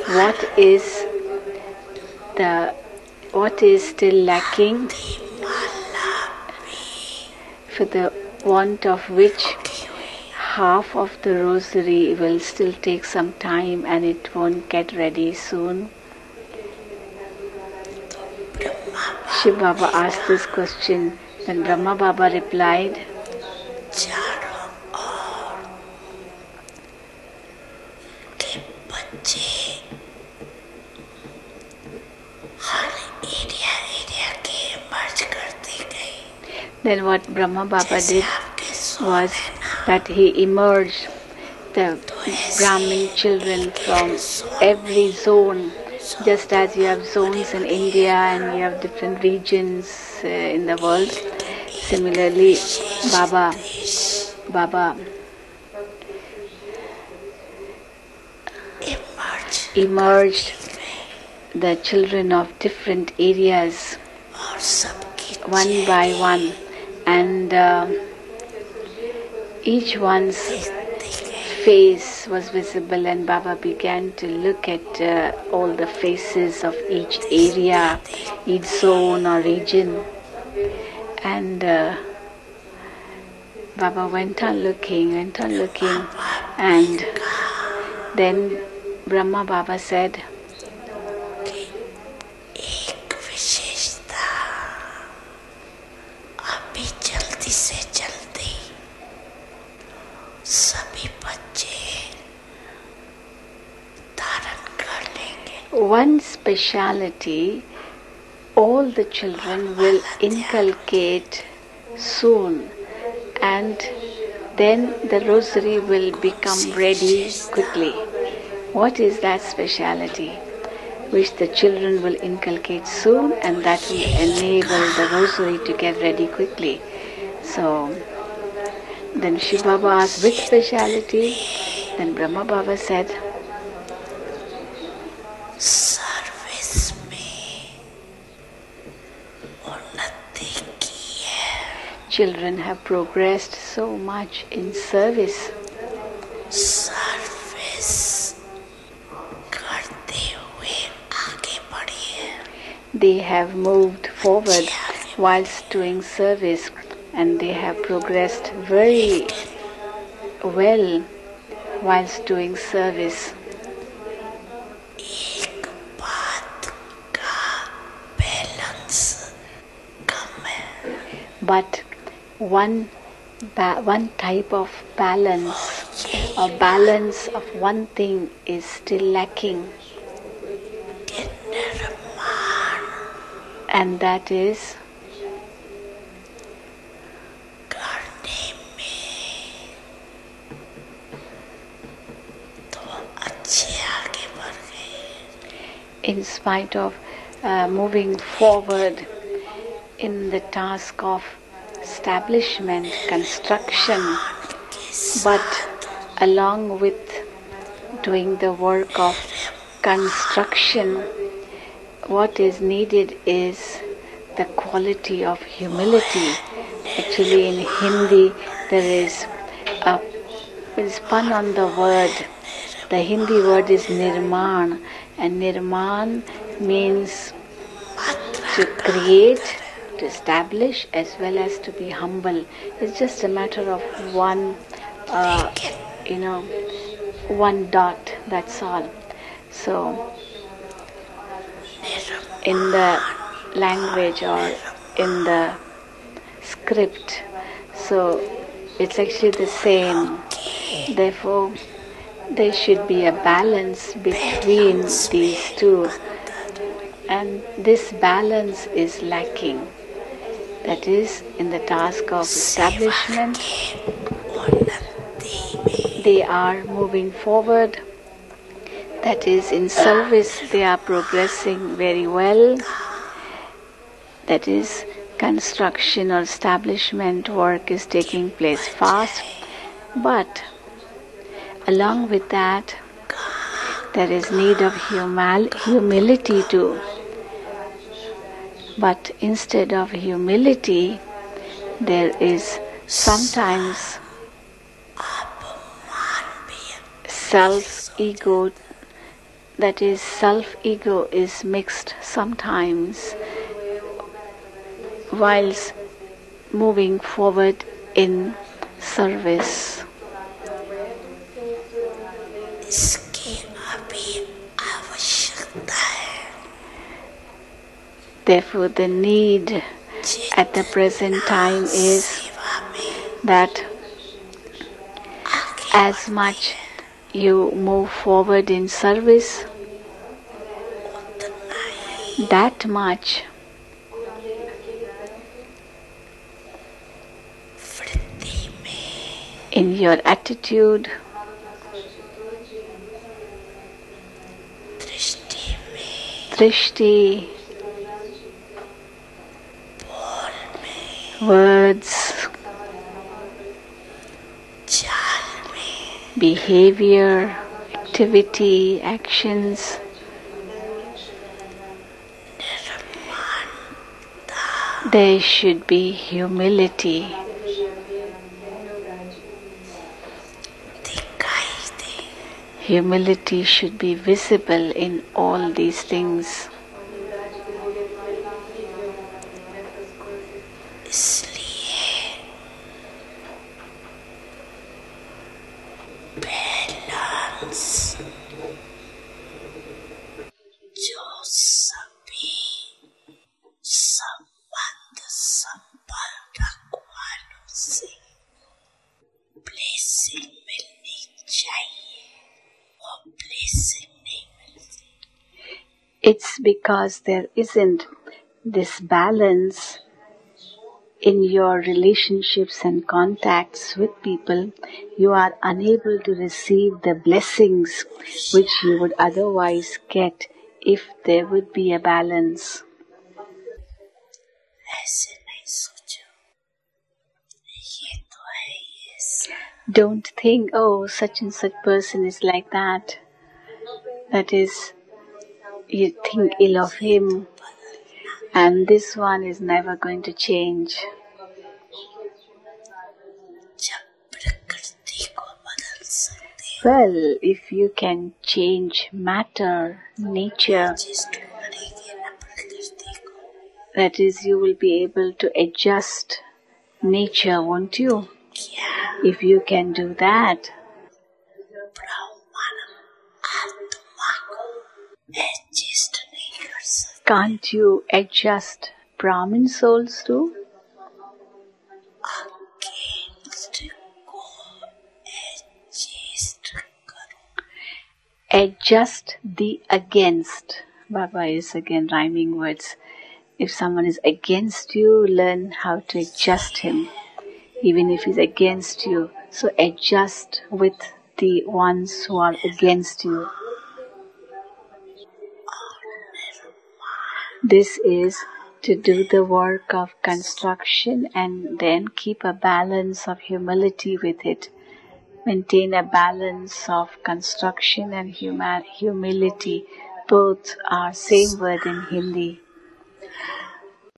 what is still lacking, for the want of which half of the rosary will still take some time and it won't get ready soon? Shiv Baba asked this question. Then Brahma Baba replied, then what Brahma Baba did was that he emerged the Brahmin children from every zone, just as you have zones in India and you have different regions in the world. Similarly, Baba emerged the children of different areas one by one, and each one's face was visible, and Baba began to look at all the faces of each area, each zone or region, and Baba went on looking, and then Brahma Baba said, one speciality all the children will inculcate soon, and then the rosary will become ready quickly. What is that speciality which the children will inculcate soon, and that will enable the rosary to get ready quickly? So then Shiv Baba asked, which speciality? Then Brahma Baba said, service mein unnati ki hai. Children have progressed so much in service. Service karte hue aage badhiye. They have moved forward whilst doing service, and they have progressed very well whilst doing service. Ek baat ka balance kam hai. But one type of balance, or balance of one thing, is still lacking, and that is in spite of moving forward in the task of establishment, construction, but along with doing the work of construction, what is needed is the quality of humility. Actually, in Hindi, there is a pun on the word. The Hindi word is nirman, and nirman means to create, to establish, as well as to be humble. It's just a matter of one dot, that's all. So, in the language or in the script, so it's actually the same. Therefore, there should be a balance between these two, and this balance is lacking. That is, in the task of establishment, they are moving forward. That is, in service, they are progressing very well. That is, construction or establishment work is taking place fast. But along with that, there is need of humility too. But instead of humility, there is sometimes self-ego that is, self-ego is mixed sometimes whilst moving forward in service. इसकी अभी आवश्यकता है. Therefore, the need at the present time is सेवा में that आगे as much you move forward in service, उतना ही that much वृद्धि में in your attitude, दृष्टि में drishti, बोल में words, चाल में behavior, activity, actions, निर्माणता there should be humility. दिखाई दे. Humility should be visible in all these things. इसलिए बैलेंस जो सभी संबंध संपर्क वालों से ब्लेसिंग मिलनी चाहिए, वो ब्लेसिंग नहीं मिलती. It's because there isn't this balance in your relationships and contacts with people, you are unable to receive the blessings which you would otherwise get if there would be a balance. ऐसे नहीं सोचो, ये तो है ये सब. Don't think, oh, such and such person is like that. That is, you think ill of him, and this one is never going to change. जब प्रकृति को बदल सकते हो, Well, if you can change matter, nature, जिस्ट करेंगे ना प्रकृति को, that is, you will be able to adjust nature, won't you? क्या If you can do that, ब्राह्मण आत्मा को एडजस्ट नहीं कर सकते. can't you adjust Brahmin souls too? Against को एडजस्ट करो. Adjust the against. Baba is again rhyming words. If someone is against you, learn how to adjust him, even if he's against you. So adjust with the ones who are against you. This is to do the work of construction and then keep a balance of humility with it. Maintain a balance of construction and humility. Both are same word in Hindi.